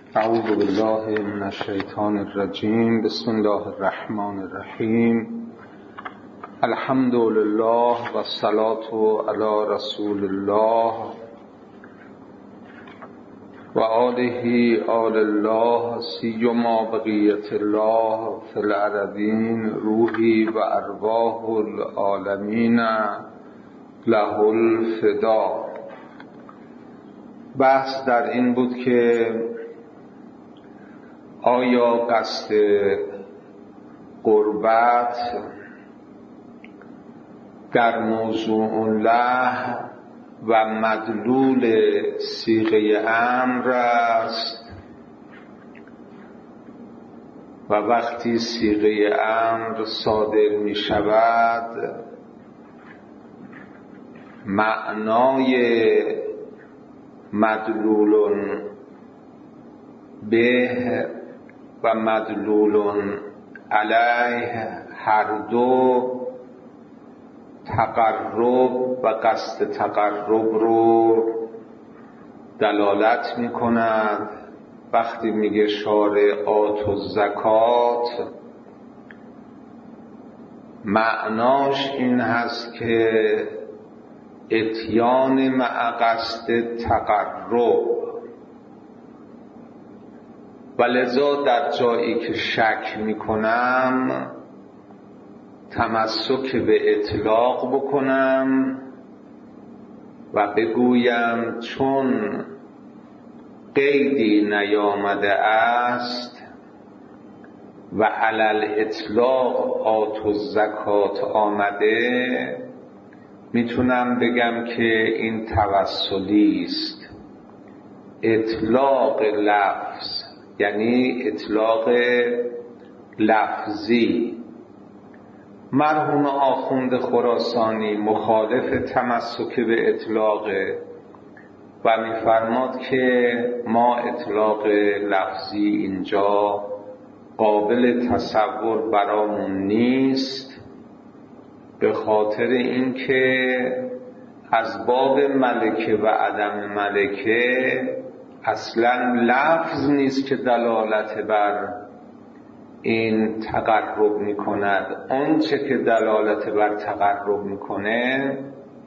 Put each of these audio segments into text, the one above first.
اعوذ بالله من الشیطان الرجیم. بسم الله الرحمن الرحیم. الحمد لله و الصلاة علی رسول الله و آله آل الله سیما بقیت الله فی الارضین روحی و ارواح العالمین له الفدا. بحث در این بود که آیا قصد قربت در موضوع له و مدلول صیغه امر است و وقتی صیغه امر صادر می شود معنای مدلول به و مدلول علیه هر دو تقرب و قصد تقرب رو دلالت می کند. وقتی میگه شارع آت و زکات معناش این هست که اتیان مع قصد تقرب، و لذا در جایی که شک میکنم تمسک به اطلاق بکنم و بگویم چون قیدی نیامده است و علل اطلاق آت و زکات آمده، میتونم بگم که این توسلی است. اطلاق لفظ یعنی اطلاق لفظی. مرحوم آخوند خراسانی مخالف تمسک به اطلاقه و میفرماد که ما اطلاق لفظی اینجا قابل تصور برامون نیست، به خاطر اینکه از باب ملکه و عدم ملکه اصلا لفظ نیست که دلالت بر این تقرب می کند. آنچه که دلالت بر تقرب می کنه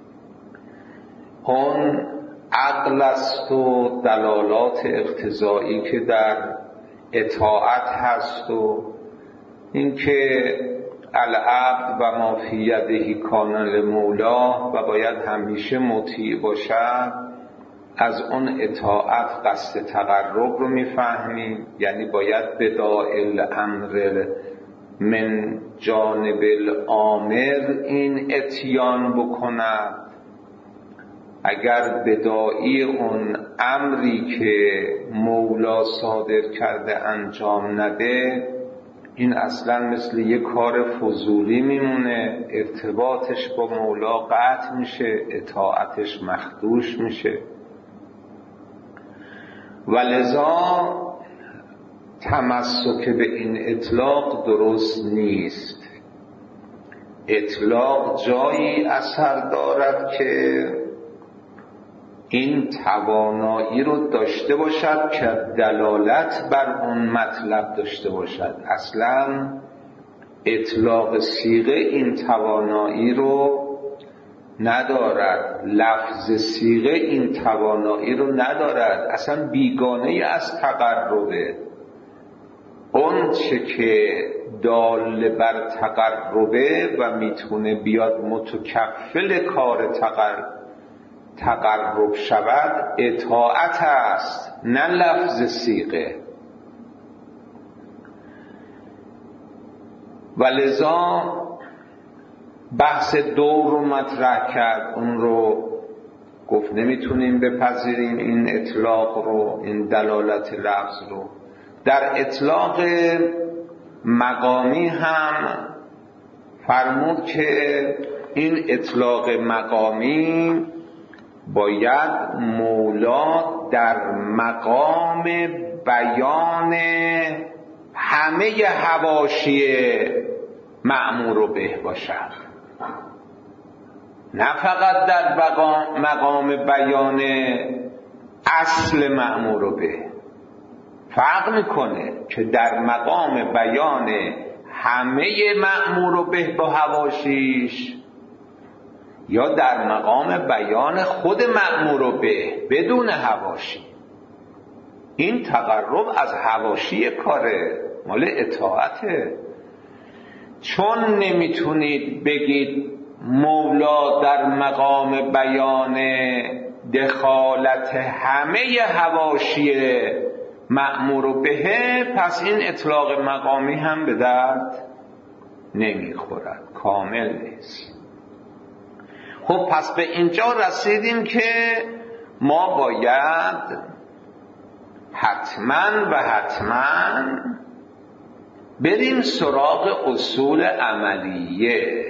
اون عقل است و دلالات اقتضایی که در اطاعت هست و اینکه العبد و ما فی یده کان لمولاه و باید همیشه مطیع باشد. از اون اطاعت قصد تقرب رو میفهمیم، یعنی باید بداء الامر من جانب الامر این اتیان بکند. اگر بدائی اون امری که مولا صادر کرده انجام نده، این اصلا مثل یک کار فضولی میمونه، ارتباطش با مولا قطع میشه، اطاعتش مخدوش میشه. و لذا تمسک به این اطلاق درست نیست. اطلاق جایی اثر دارد که این توانایی رو داشته باشد که دلالت بر اون مطلب داشته باشد. اصلا اطلاق صیغه این توانایی رو ندارد، لفظ صیغه این توانایی رو ندارد، اصلا بیگانه از تقربه. اون چه که دال بر تقربه و میتونه بیاد متکفل کار تقرب شود اطاعت است، نه لفظ صیغه. و لذا بحث دور رو مطرح کرد، اون رو گفت نمیتونیم بپذیریم این اطلاق رو، این دلالت لفظ رو. در اطلاق مقامی هم فرمود که این اطلاق مقامی باید مولا در مقام بیان همه حواشی مأمور به باشد، نه فقط در مقام بیان اصل مأمور به. فرق میکنه که در مقام بیان همه مأمور به با حواشیش یا در مقام بیان خود مأمور به بدون حواشی. این تقرب از حواشی کاره، مال اطاعته. چون نمیتونید بگید مولا در مقام بیان دخالت همه حواشی مأمور به، پس این اطلاق مقامی هم به درد نمیخورد، کامل نیست. خب پس به اینجا رسیدیم که ما باید حتما بریم سراغ اصول عملیه.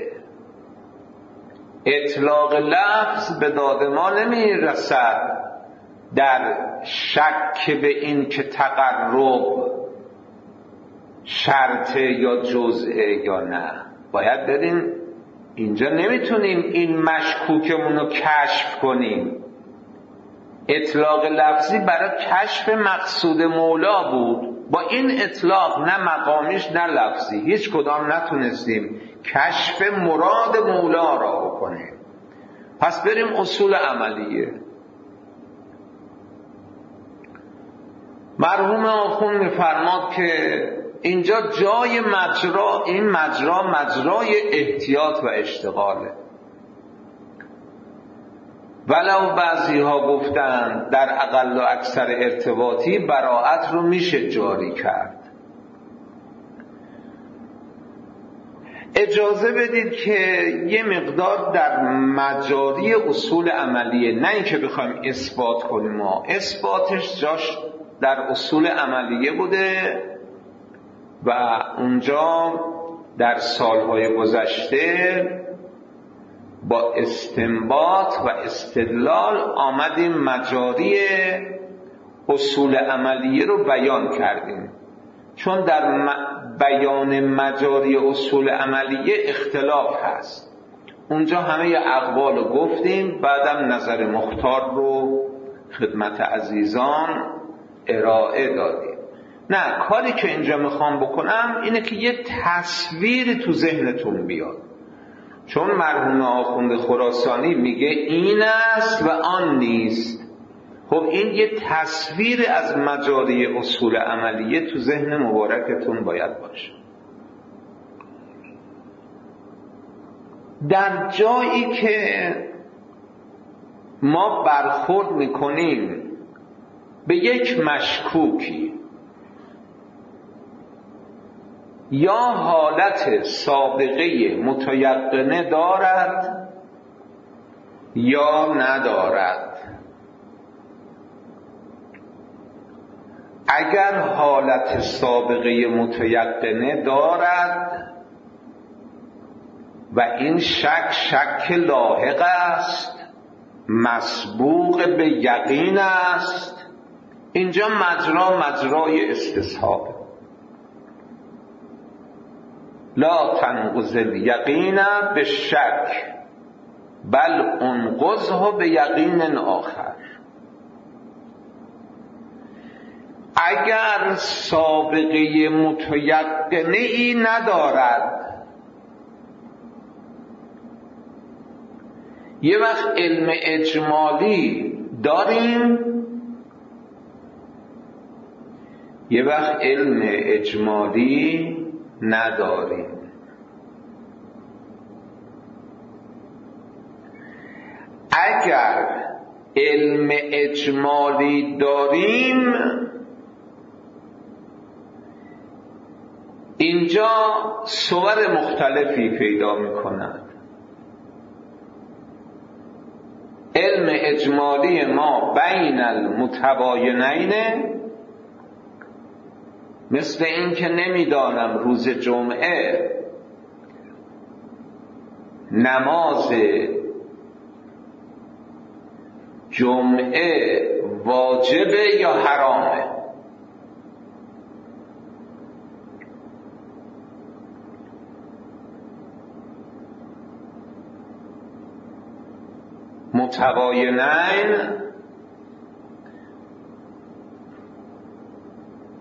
اطلاق لفظ به داد ما نمیرسد در شک به این که تقرب شرطه یا جزئه یا نه. باید بریم اینجا، نمیتونیم این مشکوکمون رو کشف کنیم. اطلاق لفظی برای کشف مقصود مولا بود، با این اطلاق نه مقامیش نه لفظی هیچ کدام نتونستیم کشف مراد مولا را بکنیم. پس بریم اصول عملیه. مرحوم آخوند می‌فرماد که اینجا جای مجرا، این مجرای احتیاط و اشتغاله. ولو بعضی ها گفتن در اقل و اکثر ارتباطی براءت رو میشه جاری کرد. اجازه بدید که یه مقدار در مجاری اصول عملیه، نه اینکه بخوایم اثبات کنیم، ما اثباتش جاش در اصول عملیه بوده و اونجا در سالهای گذشته با استنباط و استدلال آمدیم مجاری اصول عملیه رو بیان کردیم. چون در بیان مجاری اصول عملیه اختلاف هست، اونجا همه اقوال رو گفتیم، بعدم نظر مختار رو خدمت عزیزان ارائه دادیم. نه، کاری که اینجا میخوام بکنم اینه که یه تصویر تو ذهنتون بیاد. چون مرحوم آخوند خراسانی میگه این است و آن نیست. خب این یه تصویر از مجاری اصول عملیه تو ذهن مبارکتون باید باشه. در جایی که ما برخورد میکنیم به یک مشکوکی یا حالت سابقه متیقنه دارد یا ندارد، اگر حالت سابقه متیقنه دارد و این شک لاحق است، مسبوق به یقین است، اینجا مجرای استصحاب. لا تنقض الیقین بالشک بل انقضه بیقین آخر. اگر سابقه متیقنه ای ندارد، یه وقت علم اجمالی داریم، یه وقت علم اجمالی نداریم. اگر علم اجمالی داریم، اینجا صور مختلفی پیدا می‌کند. علم اجمالی ما بین المتباینین، مثل این که نمیدانم روز جمعه نماز جمعه واجبه یا حرامه. متباینین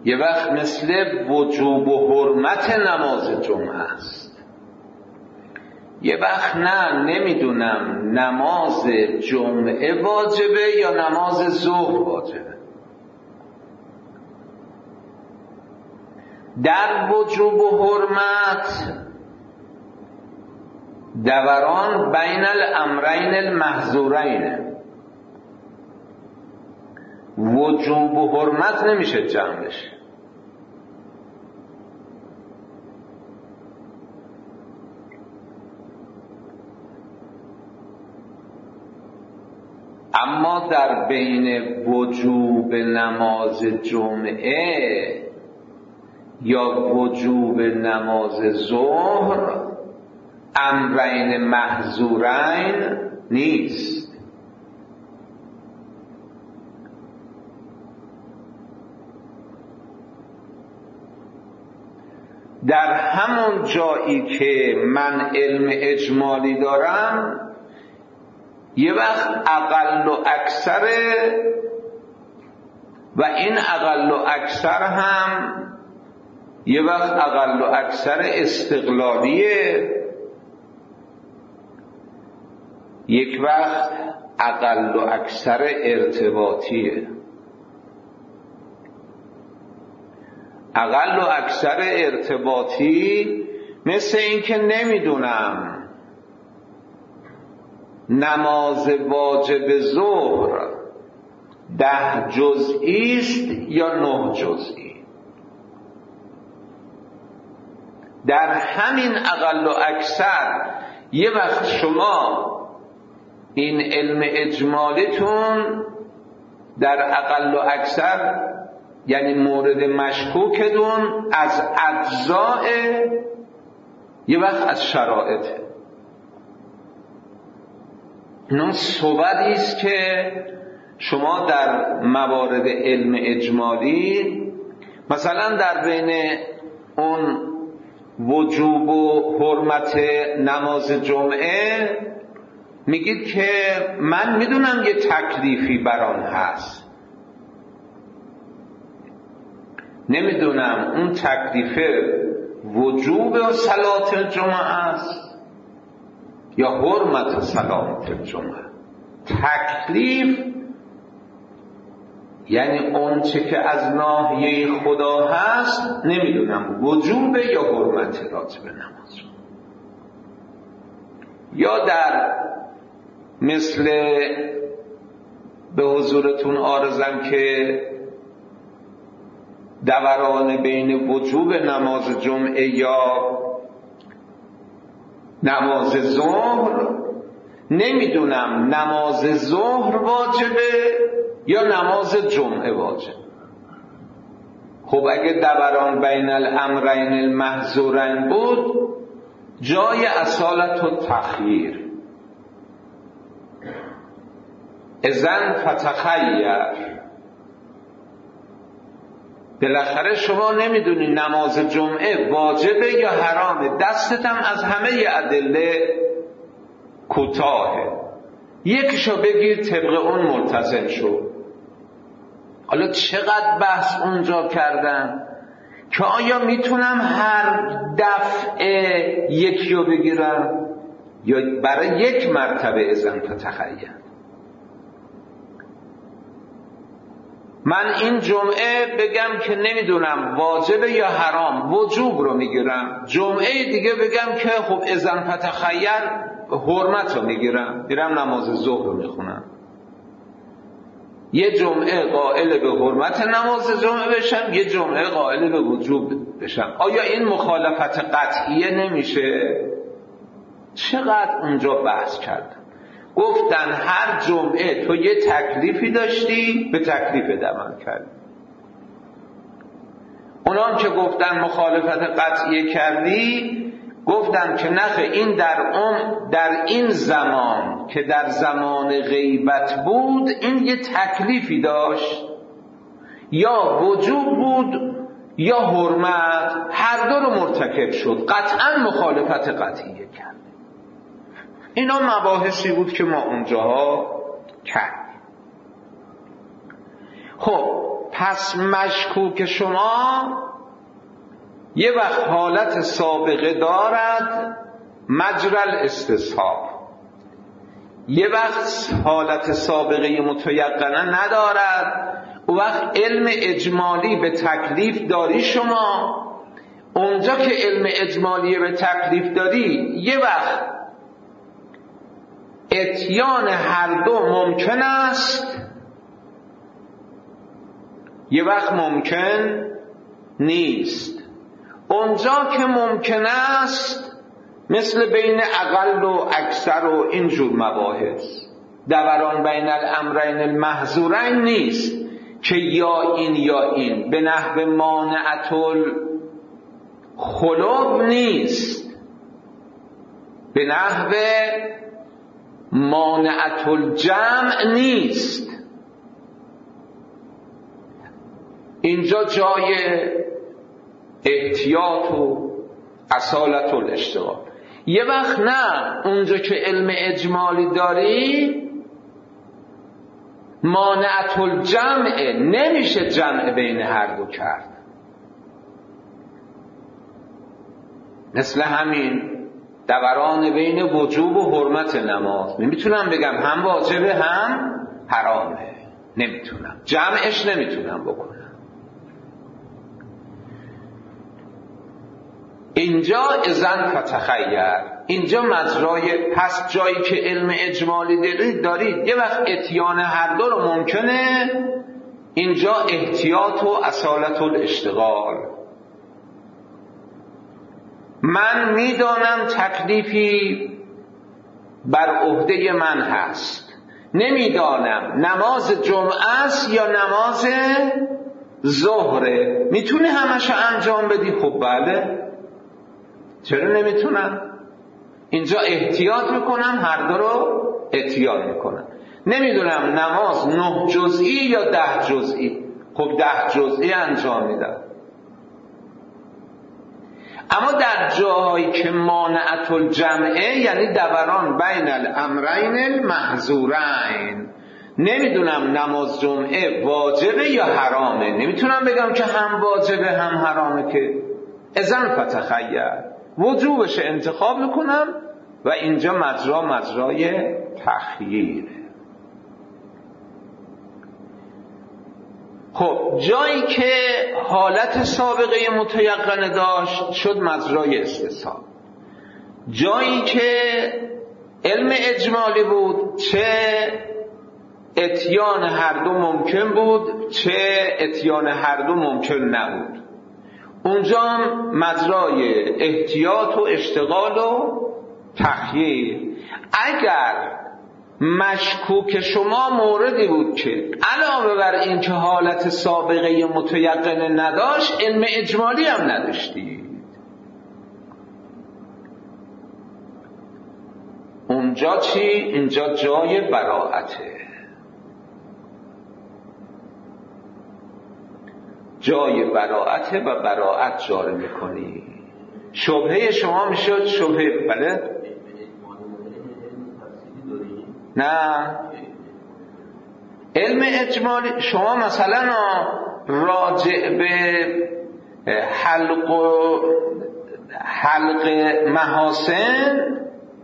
یه وقت مثل وجوب و حرمت نماز جمعه است، یه وقت نه نمیدونم نماز جمعه واجبه یا نماز ظهر واجبه. در وجوب و حرمت دوران بین الامرین المحظورین، وجوب و حرمت نمیشه جمع بشه. اما در بین وجوب نماز جمعه یا وجوب نماز ظهر امرین محظورین نیست. در همون جایی که من علم اجمالی دارم یه وقت اقل و اکثره و این اقل و اکثر هم یه وقت اقل و اکثر استقلالیه، یک وقت اقل و اکثر ارتباطیه. اقل و اکثر ارتباطی مثل این که نمیدونم نماز واجب ظهر 10 جزئی است یا 9 جزئی. در همین اقل و اکثر یه وقت شما این علم اجمالیتون در اقل و اکثر یعنی مورد مشکوکتون از اجزاء، یه وقت از شرائطه. این صحبتی است که شما در موارد علم اجمالی مثلا در بین اون وجوب و حرمت نماز جمعه میگید که من میدونم یه تکلیفی بران هست، نمیدونم اون تکلیف وجوب صلات الجمعه است یا حرمت صلات الجمعه. تکلیف یعنی اون چه که از ناحیه خدا هست نمیدونم وجوب یا حرمت راجب نماز. یا در مثل به حضورتون عارضم که دوران بین وجوب نماز جمعه یا نماز ظهر نمیدونم نماز ظهر واجبه یا نماز جمعه واجبه. خب اگه دوران بین الامرین المحظورین بود جای اصالت و تخییر. اذن فتخیر، بالاخره شما نمیدونی نماز جمعه واجبه یا حرامه، دستت هم از همه ادله کوتاهه، یکیشو بگیر طبق اون ملتزم شو. حالا چقدر بحث اونجا کردن که آیا میتونم هر دفعه یکیو بگیرم یا برای یک مرتبه اذن فتخیر. من این جمعه بگم که نمیدونم واجبه یا حرام، وجوب رو میگیرم، جمعه دیگه بگم که خب اذن فتخیر حرمت رو میگیرم، میرم نماز ظهر رو میخونم. یه جمعه قائل به حرمت نماز جمعه بشم، یه جمعه قائل به وجوب بشم. آیا این مخالفت قطعیه نمیشه؟ چقدر اونجا بحث کردم. گفتن هر جمعه تو یه تکلیفی داشتی، به تکلیف عمل کردی. اونام که گفتن مخالفت قطعیه کردی گفتن که نخه این در این زمان که در زمان غیبت بود این یه تکلیفی داشت، یا وجوب بود یا حرمت، هر دو رو مرتکب شد، قطعا مخالفت قطعیه کرد. اینا مباحثی بود که ما اونجاها کردیم. خب پس مشکوک شما یه وقت حالت سابقه دارد مجرى الاستصحاب، یه وقت حالت سابقه متیقنه ندارد. اون وقت علم اجمالی به تکلیف داری شما، اونجا که علم اجمالی به تکلیف داری یه وقت اتیان هر دو ممکن است، یه وقت ممکن نیست. اونجا که ممکن است مثل بین اقل و اکثر و اینجور مباحث دوران بین الامرین المحظورین نیست که یا این یا این، به نحو مانعت الخلوب نیست، به نحو مانعت الجمع نیست. اینجا جای احتیاط و اصالت الاشتغال. یه وقت نه، اونجا که علم اجمالی داری مانعت الجمع، نمیشه جمع بین هر دو کرد. مثل همین دوران بین وجوب و حرمت نماز، نمیتونم بگم هم واجبه هم حرامه، نمیتونم جمعش نمیتونم بکنم. اینجا اذن فتخیر، اینجا مجرای، پس جایی که علم اجمالی دارید یه وقت اتیان هر دو رو ممکنه، اینجا احتیاط و اصالت الاشتغال. من میدانم تکلیفی بر عهده من هست، نمیدانم نماز جمعه است یا نماز ظهره، میتونه همش انجام بدی؟ خب بله، چرا نمیتونم؟ اینجا احتیاط میکنم، هر دو رو اتیان میکنم. نمیدونم نماز 9 جزئی یا 10 جزئی، خب 10 جزئی انجام میدم. اما در جایی که مانعت الجمعه، یعنی دوران بین الامرین المحظورین، نمیدونم نماز جمعه واجبه یا حرامه، نمیتونم بگم که هم واجبه هم حرامه، که اذن فتخیر وجوبش انتخاب میکنم و اینجا مجرای تخییره. خب جایی که حالت سابقه متیقنه داشت شد مجرای استصحاب. جایی که علم اجمالی بود چه اتیان هر دو ممکن بود چه اتیان هر دو ممکن نبود، اونجا مجرای احتیاط و اشتغال و تخییر. اگر مشکوک شما موردی بود که علاوه بر این که حالت سابقه متیقنه نداشت علم اجمالی هم نداشتید، اونجا چی؟ اینجا جای براءته، جای براءته و براءت جاری میکنی. شبهه شما میشد شبهه، بله؟ نه، علم اجمالی شما مثلا راجع به حلق محاسن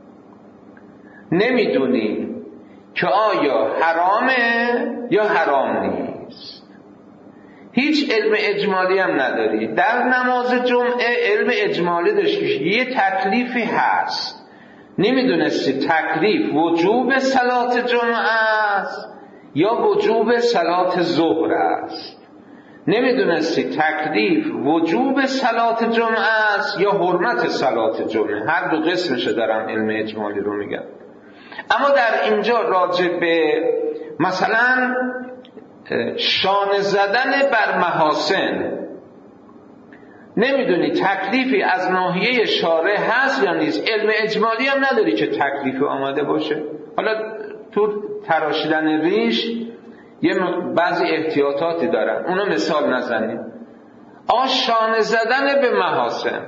نمیدونی که آیا حرامه یا حرام نیست، هیچ علم اجمالی هم نداری. در نماز جمعه علم اجمالی داشتی، یه تکلیفی هست، نمیدونستی تکلیف وجوب صلات جمعه است یا وجوب صلات ظهر است، نمیدونستی تکلیف وجوب صلات جمعه است یا حرمت صلات جمعه، هر دو قسمش دارم علم اجمالی رو میگم. اما در اینجا راجع به مثلا شانه زدن بر محاسن نمیدونی تکلیفی از ناحیه شارع هست یا نیست، علم اجمالی هم نداری که تکلیفی آمده باشه. حالا تو تراشیدن ریش یه بعضی احتیاطاتی دارن، اونو مثال نزنیم. شانه زدن به محاسن،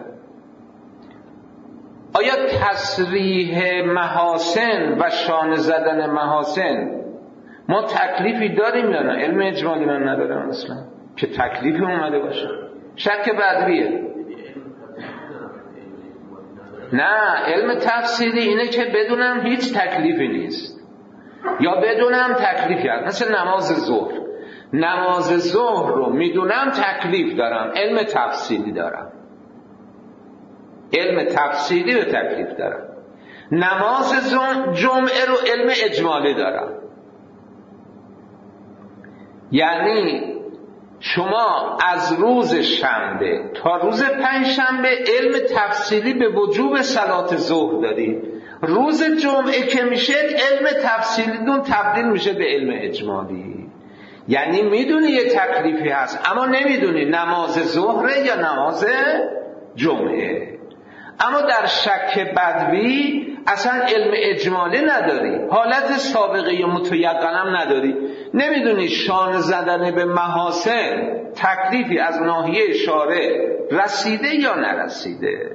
آیا تصریح محاسن و شانه زدن محاسن ما تکلیفی داریم یا نه؟ علم اجمالی من ندارم اصلا. که تکلیف اومده باشه. شک بدویه. نه، علم تفسیری اینه که بدونم هیچ تکلیفی نیست یا بدونم تکلیفی هست. مثل نماز ظهر رو میدونم تکلیف دارم، علم تفسیری دارم، علم تفسیری رو تکلیف دارم. نماز جمعه رو علم اجمالی دارم. یعنی شما از روز شنبه تا روز پنجشنبه علم تفصیلی به وجوب صلات ظهر دارید. روز جمعه که میشه علم تفصیلیتون تبدیل میشه به علم اجمالی. یعنی میدونی یه تکلیفی هست اما نمیدونی نماز ظهر یا نماز جمعه. اما در شک بدوی اصلا علم اجمالی نداری، حالت سابقه متیقنم نداری، نمیدونی شانه زدن به محاسن تکلیفی از ناحیه شارع رسیده یا نرسیده.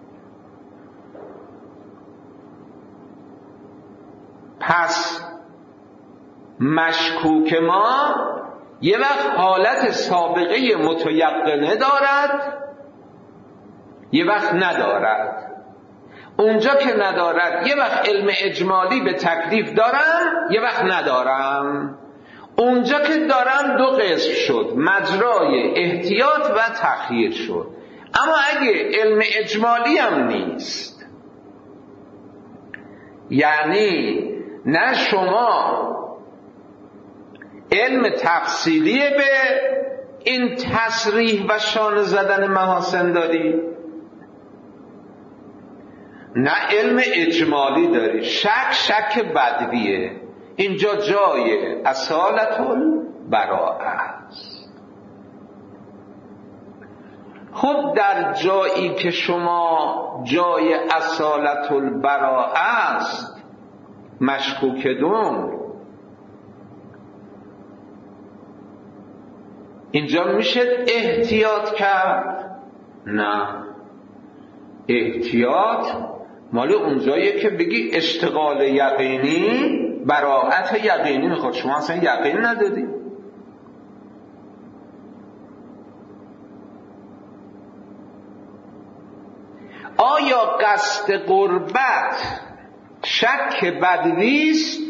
پس مشکوک ما یه وقت حالت سابقه متیقنه دارد، یه وقت ندارد. اونجا که ندارد یه وقت علم اجمالی به تکلیف دارم، یه وقت ندارم. اونجا که دارم دو قسم شد، مجرای احتیاط و تخییر شد. اما اگه علم اجمالی هم نیست، یعنی نه شما علم تفصیلی به این تصریح و شانه زدن محاسن داری، نه علم اجمالی داری. شک بدویه. اینجا جای اصالت البراءه است. خب در جایی که شما جای اصالت البراءه است مشکوک دون، اینجا میشه احتیاط کرد؟ نه، احتیاط مال اونجاییه که بگی اشتغال یقینی براءت یقینی میخواد. شما اصلا یقین ندادی. آیا قصد قربت شک بدویست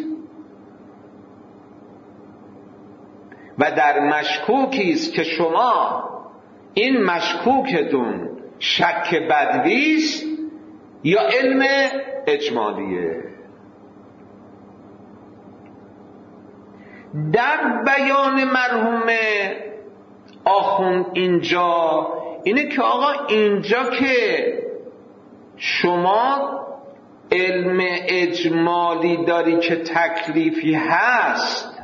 و در مشکوکی است که شما این مشکوکتون شک بدویست یا علم اجمالیه؟ در بیان مرحوم آخوند اینجا اینه که آقا اینجا که شما علم اجمالی داری که تکلیفی هست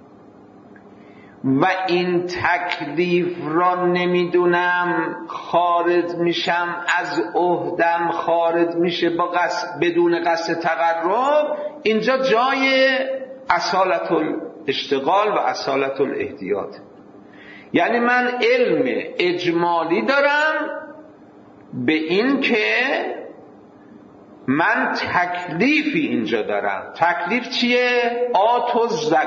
و این تکلیف را نمیدونم خارج میشم از عهدم، خارج میشه با بدون قصد تقرب، اینجا جای اصالت الاشتغال و اصالت الاحتیاط. یعنی من علم اجمالی دارم به این که من تکلیفی اینجا دارم. تکلیف چیه؟ آت و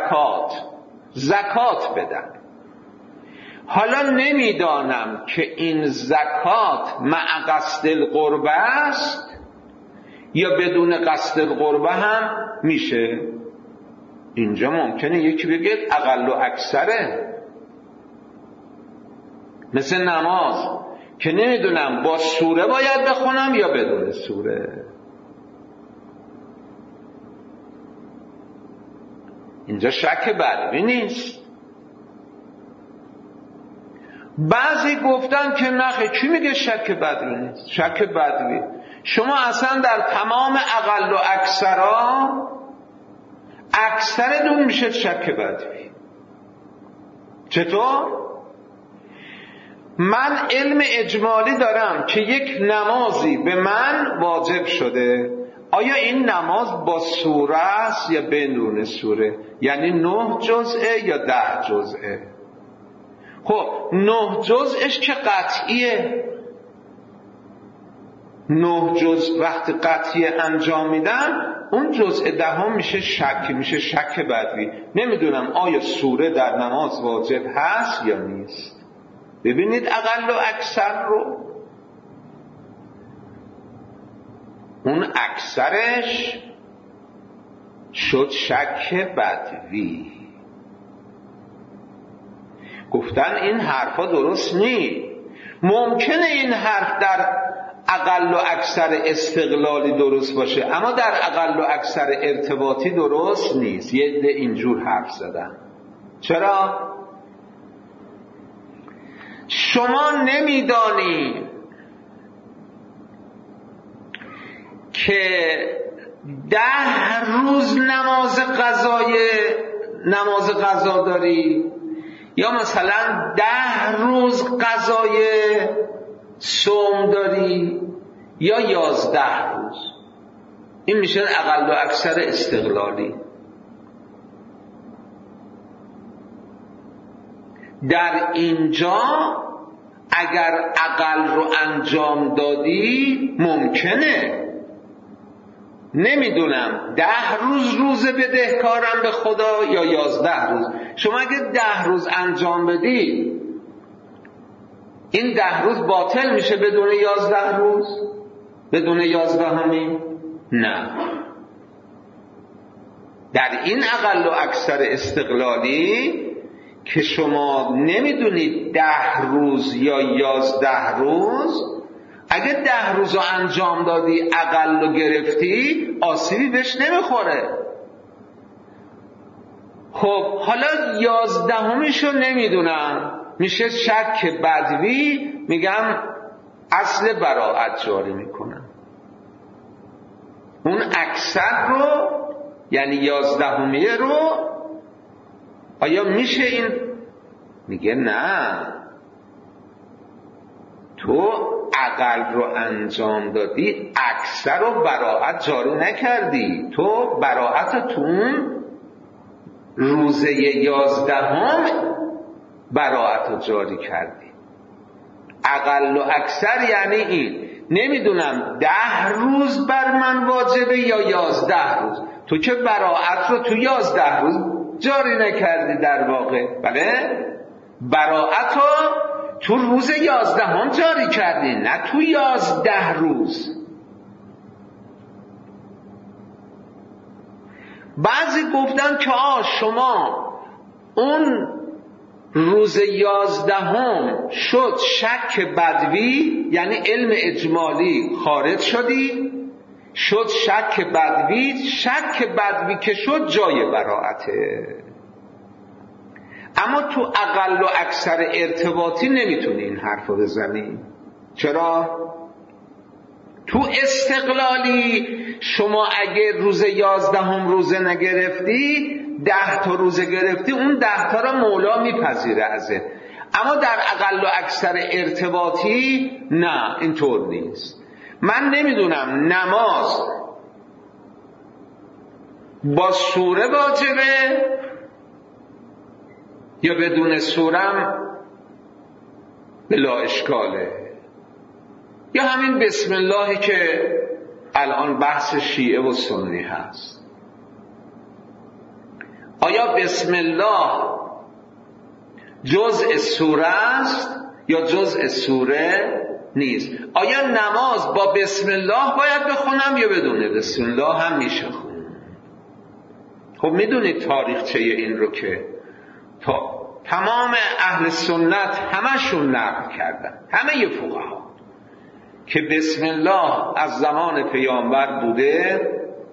زکات بدن. حالا نمیدانم که این زکات مع قصد القربه است یا بدون قصد القربه هم میشه. اینجا ممکنه یکی بگه اقل و اکثره، مثل نماز که نمیدونم با سوره باید بخونم یا بدون سوره. اینجا شک بدوی نیست. بعضی گفتن که نخه، کی میگه شک بدوی نیست؟ شک بدوی شما اصلا در تمام اقل و اکثرها اکثرتون میشه شک بدوی. چطور؟ من علم اجمالی دارم که یک نمازی به من واجب شده، آیا این نماز با سوره است یا بدون سوره؟ یعنی 9 جزءه یا 10 جزءه؟ خب 9 جزءش که قطعیه. 9 جزء وقتی قطعی انجام میدن اون جزء دهم میشه شک بدوی. نمیدونم آیا سوره در نماز واجب هست یا نیست. ببینید اقل و اکثر رو، اون اکثرش شد شک بدوی. گفتن این حرفا درست نیست. ممکنه این حرف در اقل و اکثر استقلالی درست باشه، اما در اقل و اکثر ارتباطی درست نیست. یه عده اینجور حرف زدن. چرا؟ شما نمیدانی که 10 روز نماز قضا داری، یا مثلا 10 روز قضای صوم داری، یا 11 روز. این میشه اقل و اکثر استقلالی. در اینجا اگر اقل رو انجام دادی ممکنه، نمیدونم 10 روز بدهکارم به خدا یا 11 روز. شما اگه 10 روز انجام بدی، این 10 روز باطل میشه بدون 11 روز؟ بدون 11 همین؟ نه. در این اقل و اکثر استقلالی که شما نمیدونید 10 روز یا 11 روز، اگه 10 روز رو انجام دادی اقل رو گرفتی، آسیبی بهش نمیخوره. خب حالا 11میشو نمیدونم، میشه شک بدوی. میگم اصل براءت جاری میکنم. اون اکثر رو یعنی 11 رو آیا میشه این؟ میگه نه، تو اقل رو انجام دادی، اکثر رو براءت جاری نکردی. تو براءتتون روز 11 براءت رو جاری کردی. اقل و اکثر یعنی این. نمیدونم 10 روز بر من واجبه یا 11 روز. تو که براءت رو تو 11 روز جاری نکردی در واقع. بله؟ براءت رو تو روز 11 جاری کردی، نه تو 11 روز. بعضی گفتن که شما اون روز 11 شد شک بدوی، یعنی علم اجمالی خارج شدی، شد شک بدوی. شک بدوی که شد جای براءته. اما تو اقل و اکثر ارتباطی نمیتونی این حرف رو بزنی. چرا؟ تو استقلالی شما اگه روز 11 روزه نگرفتی، 10 تا روزه گرفتی، اون 10 تا رو مولا میپذیره ازت. اما در اقل و اکثر ارتباطی نه، اینطور نیست. من نمیدونم نماز با سوره واجبه یا بدون سورم بلا اشکاله، یا همین بسم اللهی که الان بحث شیعه و سنی هست. آیا بسم الله جزء سوره است یا جزء سوره نیست؟ آیا نماز با بسم الله باید بخونم یا بدون بسم الله هم میشه خون؟ خب میدونید تاریخچه این رو که تمام اهل سنت همشون نقل کردن، همه فقها، که بسم الله از زمان پیامبر بوده.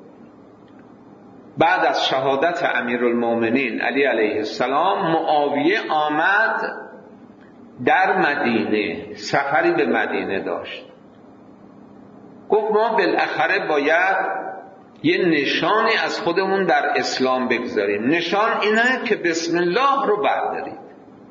بعد از شهادت امیرالمومنین علی علیه السلام، معاویه آمد در مدینه، سفری به مدینه داشت. گفت ما بالاخره باید یه نشانی از خودمون در اسلام بگذاریم. نشان اینه که بسم الله رو بردارید.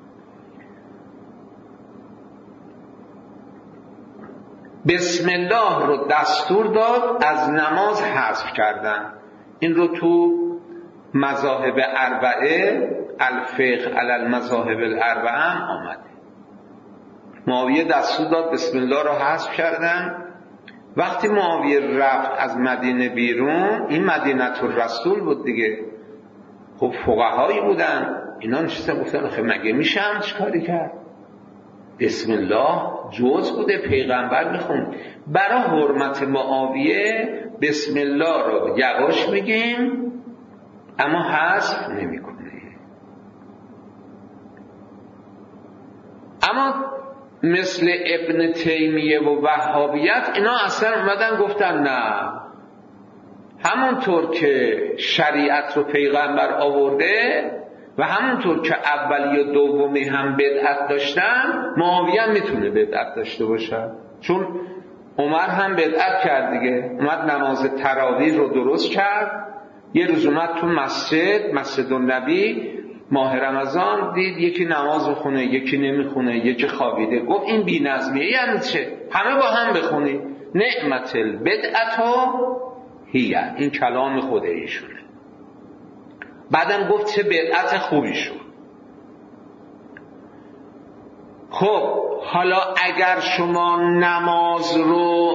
بسم الله رو دستور داد، از نماز حذف کردن. این رو تو مذاهب اربعه، الفقه علی المذاهب الاربعه هم آمده. معاویه دستور داد بسم الله رو حذف کردن. وقتی معاویه رفت از مدینه بیرون، این مدینه الرسول بود دیگه، خب فقهایی بودن، اینا نشستن گفتن آخه مگه میشه همچین کاری کرد؟ بسم الله جوز بوده، پیغمبر میخوند. برای حرمت معاویه بسم الله رو یواش میگیم اما حذف نمیکنه. اما مثل ابن تیمیه و وهابیت اینا اصلا اومدن گفتن نه، همونطور که شریعت رو پیغمبر آورده و همونطور که اولی و دومی هم بدعت داشتن، معاویه هم میتونه بدعت داشته باشه، چون عمر هم بدعت کرد دیگه. اومد نماز تراویح رو درست کرد، یه روز اومد تو مسجد النبی ماه رمضان، دید یکی نماز بخونه یکی نمیخونه، یکی خوابیده، گفت این بی‌نظمیه، یعنی چه؟ همه با هم بخونید. نعمت البدعت هیه، این کلام خود ایشونه. بعدم گفت چه بدعت خوبی شد. خب حالا اگر شما نماز رو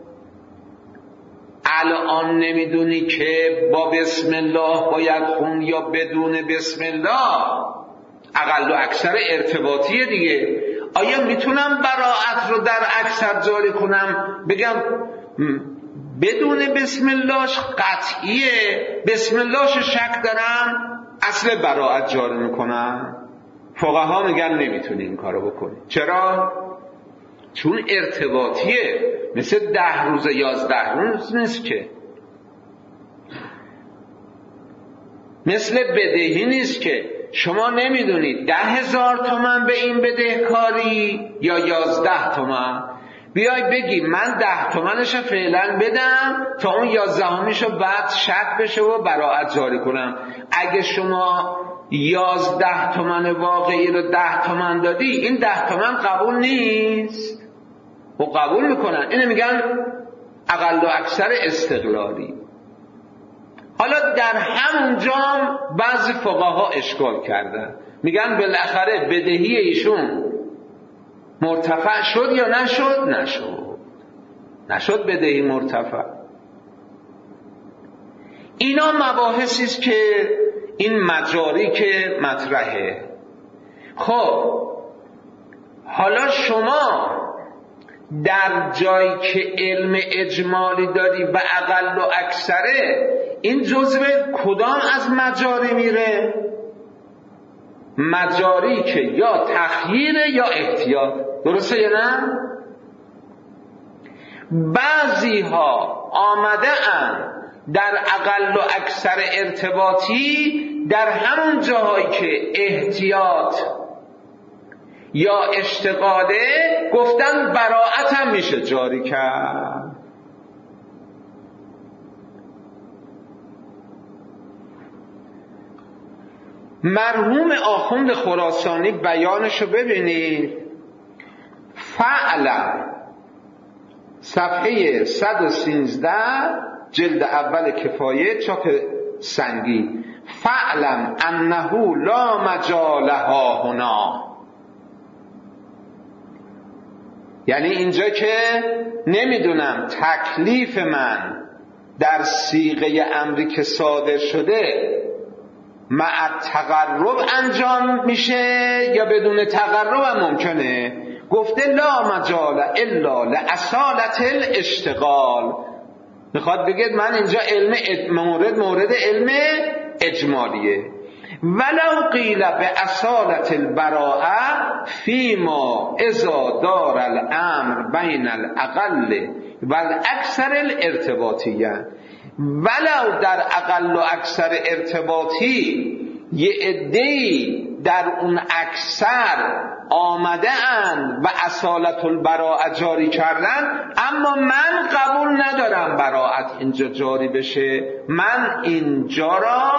الان نمیدونی که با بسم الله باید خون یا بدون بسم الله، اقل و اکثر ارتباطیه دیگه، آیا میتونم براءت رو در اکثر جاری کنم بگم بدون بسم اللهش قطعیه، بسم اللهش شک دارم، اصل براءت جاری میکنم؟ فقها میگن نمیتونی این کارو بکنی. چرا؟ چون ارتباطیه، مثل 10 روز 11 روز نیست که، مثل بدهی نیست که شما نمیدونید 10,000 تومان به این بدهکاری یا 11 تومان، بیای بگی من 10 تومنش فعلا بدم تا اون 11 رو بعد شک بشه و براءت جاری کنم. اگه شما 11 تومن واقعی رو 10 تومن دادی، این 10 تومن قبول نیست و قبول میکنن. اینو میگن اقل و اکثر استقلالی. حالا در همونجا بعضی فقها اشکال کردن، میگن بالاخره بدهی ایشون مرتفع شد یا نشد؟ نشد بدهی مرتفع. اینا مباحثی است که این مجاری که مطرحه. خب حالا شما در جایی که علم اجمالی داری و اقل و اکثره، این جزء کدام از مجاری میره؟ مجاری که یا تخییره یا احتیاط، درسته یا نه؟ بعضی ها آمده اند در اقل و اکثر ارتباطی در همون جاهایی که احتیاط یا اشتغاله گفتن براءت هم میشه جاری کرد. مرحوم آخوند خراسانی بیانشو ببینید. فعلا صفحه 113 جلد اول کفایه چاپ سنگی، فعلا انه لا مجال ها هنا، یعنی اینجا که نمیدونم تکلیف من در صیغه امری که صادر شده مع تقرب انجام میشه یا بدون تقرب هم ممکنه. گفته لا مجال الا لاصالة الاشتغال، میخواد بگید من اینجا علم مورد علم اجمالیه. ولو قیل به اصالة البراءه فیما اذا دار الامر بین الاقل و الاکثر الارتباطیه، ولو در اقل و اکثر ارتباطی یه عده‌ای در اون اکثر آمده اند و اصالت البراءه جاری کردن، اما من قبول ندارم براءت اینجا جاری بشه، من اینجا را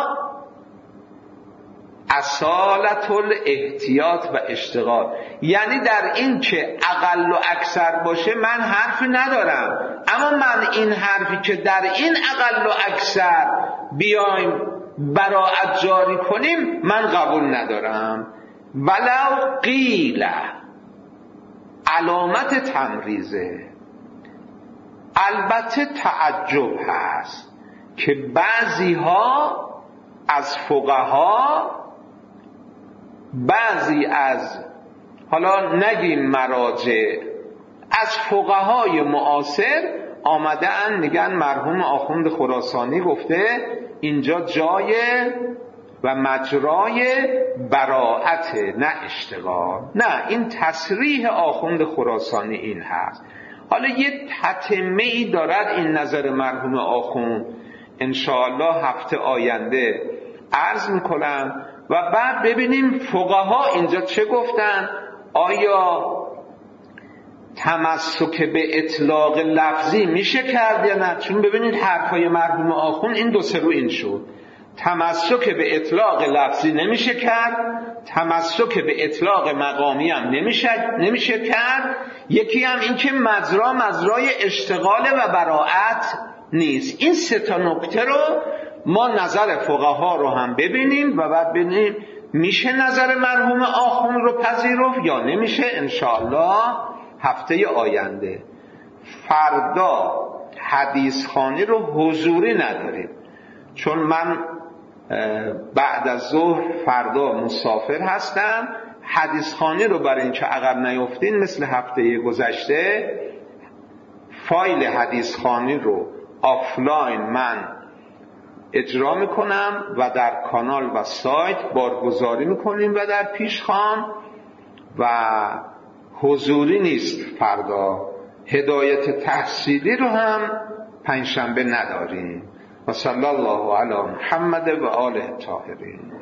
اصالت الاحتیاط و اشتغال، یعنی در این که اقل و اکثر باشه من حرفی ندارم، اما من این حرفی که در این اقل و اکثر بیایم براءت جاری کنیم من قبول ندارم. ولو قیل علامت تمریزه، البته تعجب هست که بعضی ها از فقها، بعضی از حالا نگیم مراجع، از فقهای معاصر آمدن میگن مرحوم آخوند خراسانی گفته اینجا جای و مجرای براءت نه اشتغال. نه، این تصریح آخوند خراسانی این هست. حالا یه تتمه ای دارد این نظر مرحوم آخوند، انشاءالله هفته آینده عرض میکنم و بعد ببینیم فقها اینجا چه گفتن. آیا تمسک به اطلاق لفظی میشه کرد یا نه؟ چون ببینید حرفای مرحوم آخوند این دو سه رو این شد، تمسک به اطلاق لفظی نمیشه کرد، تمسک به اطلاق مقامی هم نمیشه کرد، یکی هم این که مجرای اشتغال و براءت نیست. این سه تا نکته رو ما نظر فقها رو هم ببینیم و بعد ببینیم میشه نظر مرحوم آخوند رو پذیرفت یا نمیشه. انشاءالله هفته آینده. فردا حدیث خوانی رو حضوری نداریم چون من بعد از ظهر فردا مسافر هستم. حدیث خوانی رو برای اینکه عقب نیفتین مثل هفته گذشته فایل حدیث خوانی رو آفلاین من اجرا میکنم و در کانال و سایت بارگذاری میکنیم و در پیشخوان و حضوری نیست. فردا هدایت تحصیلی رو هم پنجشنبه نداریم. و صلی الله علی محمد و آله الطاهرین.